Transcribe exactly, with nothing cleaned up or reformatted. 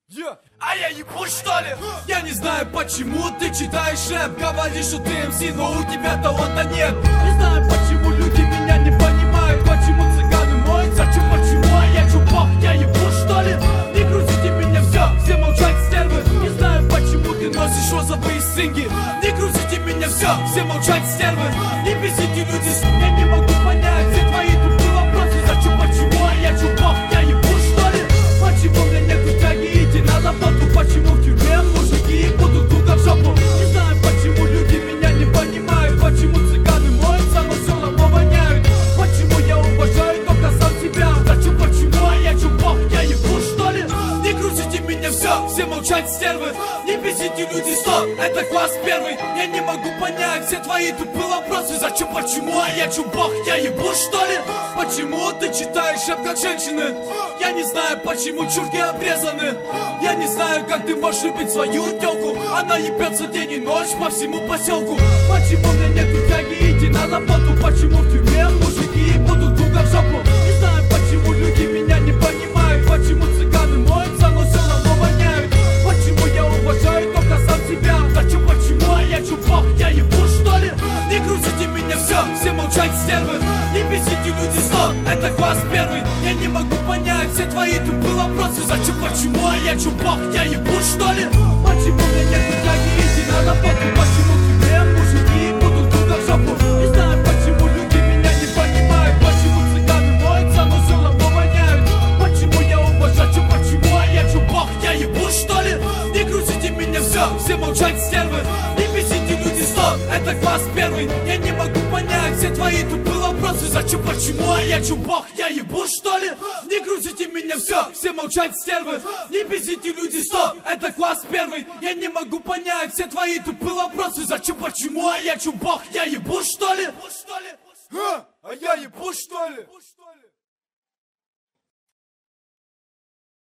Yeah. А я ебу, что ли? Я не знаю, почему ты читаешь рэп. Говоришь, что ты эм си, но у тебя таланта нет. Не знаю, почему люди меня не понимают. Почему цыганы моют, зачем, почему? А я чупак, я ебу, что ли? Не грузите меня, все, все молчать, стервы. Не знаю, почему ты носишь розовые синги. Не грузите меня, все, все молчать, стервы. Не бесите люди, я не могу понять все твои тупые вопросы. Зачем, почему? А я чупак, я ебу, что ли? Почему у меня нету тяги идти на работу? Почему в тюрьме мужики будут туго в жопу? Не знаю, почему люди меня не понимают. Почему цыганы моются, но все равно воняют. Почему я уважаю только сам себя? Зачем, почему? А я чупак, я ебу, что ли? Не грузите меня, все, все молчать, стервы. Не бесите люди, стоп, это класс первый. Я не могу понять все твои тупые вопросы. Зачем, почему? А я чупак, я ебу, что ли? Почему ты читаешь рэп как женщины? Я не знаю, почему чурки обрезаны. Я не знаю, как ты можешь любить свою тёлку. Она ебется день и ночь по всему поселку. Почему у меня нету тяги идти на работу? Почему в тюрьме мужики будут туго в жопу? Не знаю, почему люди меня не понимают. Почему цыганы моются, но все равно воняют. Почему я уважаю только сам себя? Зачем, почему? А я чупак, я ебу, что ли? Не грузите меня, все, все молчать, стервы. Не бесите люди, стоп, это класс первый. Я не могу понять все твои тупые вопросы. Зачем, почему? А я чупак, я ебу, что ли? Почему у меня нету тяги идти на работу? Почему в тюрьме мужики будут туго в жопу? Не знаю, почему люди меня не понимают. Почему цыганы моются, но все равно воняют. Почему я уважаю, почему? А я чупак, я ебу, что ли? Не грузите меня, все, все молчать, стервы. Не бесите люди, стоп, это класс первый. Я не могу понять все твои тупые вопросы. Зачем, почему? А я чупак, я ебу, что ли? Не грузите меня, все, все молчать, стервы. Не бесите люди, стоп, это класс первый. Я не могу понять все твои тупые вопросы. Зачем, почему? А я чупак, я ебу, что ли? А, а я ебу, что ли?